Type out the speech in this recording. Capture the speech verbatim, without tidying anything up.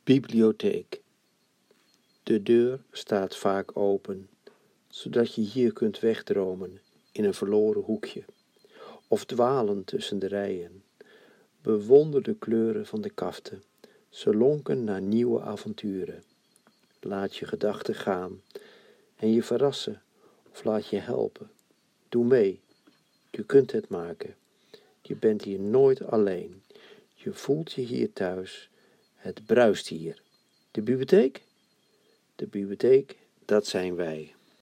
Bibliotheek. De deur staat vaak open, zodat je hier kunt wegdromen in een verloren hoekje, of dwalen tussen de rijen. Bewonder de kleuren van de kaften, ze lonken naar nieuwe avonturen. Laat je gedachten gaan en je verrassen of laat je helpen. Doe mee, je kunt het maken. Je bent hier nooit alleen. Je voelt je hier thuis. Het bruist hier. De bibliotheek? De bibliotheek, dat zijn wij.